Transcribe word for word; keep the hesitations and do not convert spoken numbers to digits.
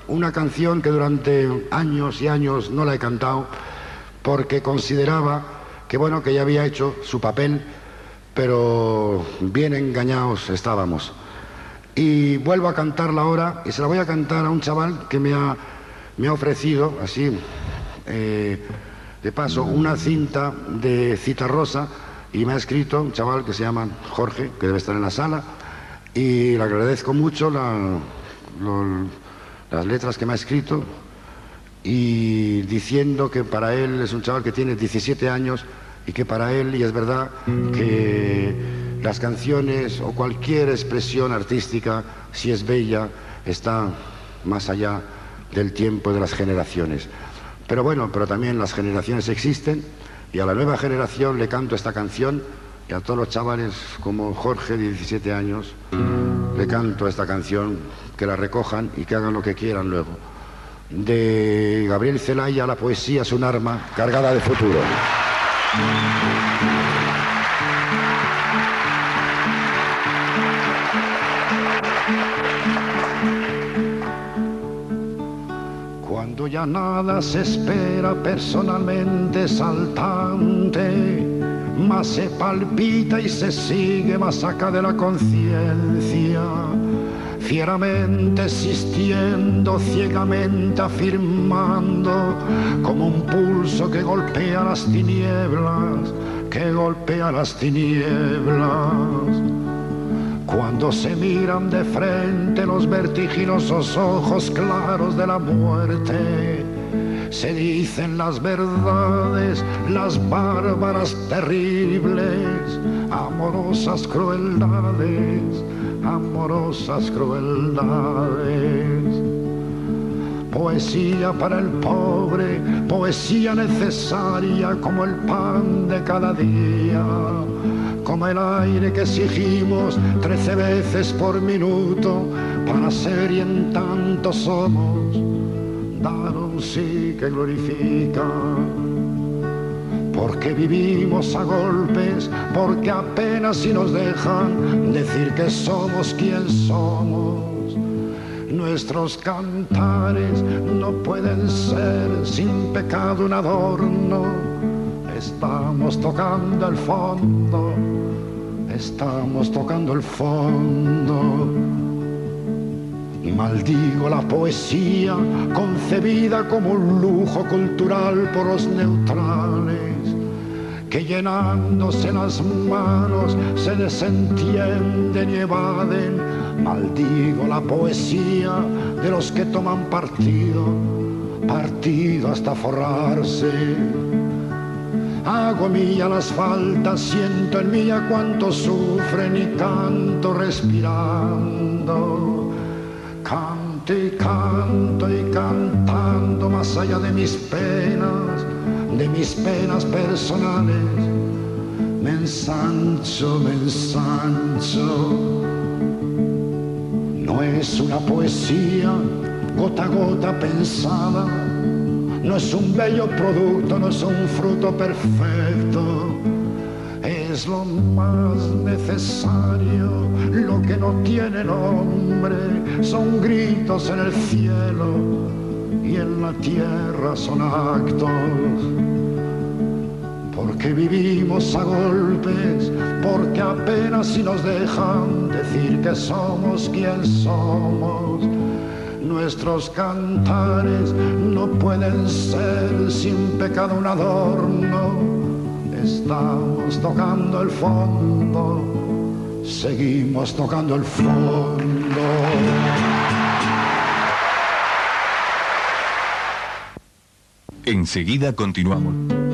una canción que durante años y años no la he cantado porque consideraba que, bueno, que ya había hecho su papel, pero bien engañados estábamos. Y vuelvo a cantarla ahora, y se la voy a cantar a un chaval que me ha, me ha ofrecido, así, eh, de paso, una cinta de Citarrosa, y me ha escrito un chaval que se llama Jorge, que debe estar en la sala, y le agradezco mucho la, lo, las letras que me ha escrito, y diciendo que para él es un chaval que tiene diecisiete años, y que para él, y es verdad, que las canciones o cualquier expresión artística, si es bella, está más allá del tiempo y de las generaciones. Pero bueno, pero también las generaciones existen, y a la nueva generación le canto esta canción, y a todos los chavales como Jorge, de diecisiete años, le canto esta canción, que la recojan y que hagan lo que quieran luego. De Gabriel Celaya, la poesía es un arma cargada de futuro. Cuando ya nada se espera personalmente saltante, más se palpita y se sigue más acá de la conciencia, fieramente existiendo, ciegamente afirmando, como un pulso que golpea las tinieblas, que golpea las tinieblas. Cuando se miran de frente los vertiginosos ojos claros de la muerte, se dicen las verdades, las bárbaras, terribles, amorosas crueldades, amorosas crueldades. Poesía para el pobre, poesía necesaria como el pan de cada día, como el aire que exigimos trece veces por minuto para ser y en tanto somos, dar un sí que glorifica. Porque vivimos a golpes, porque apenas si nos dejan decir que somos quien somos. Nuestros cantares no pueden ser sin pecado un adorno. Estamos tocando el fondo, estamos tocando el fondo. Maldigo la poesía concebida como un lujo cultural por los neutrales, que llenándose las manos se desentienden y evaden. Maldigo la poesía de los que toman partido, partido hasta forrarse. Hago mía las faltas, siento en mía cuánto sufren y canto respirando. Canto y canto y cantando más allá de mis penas, de mis penas personales. Me ensancho, me ensancho. No es una poesía gota a gota pensada, no es un bello producto, no es un fruto perfecto. Es lo más necesario, lo que no tiene nombre, son gritos en el cielo y en la tierra son actos. Porque vivimos a golpes, porque apenas si nos dejan decir que somos quien somos. Nuestros cantares no pueden ser sin pecado un adorno. Estamos tocando el fondo, seguimos tocando el fondo. Enseguida continuamos.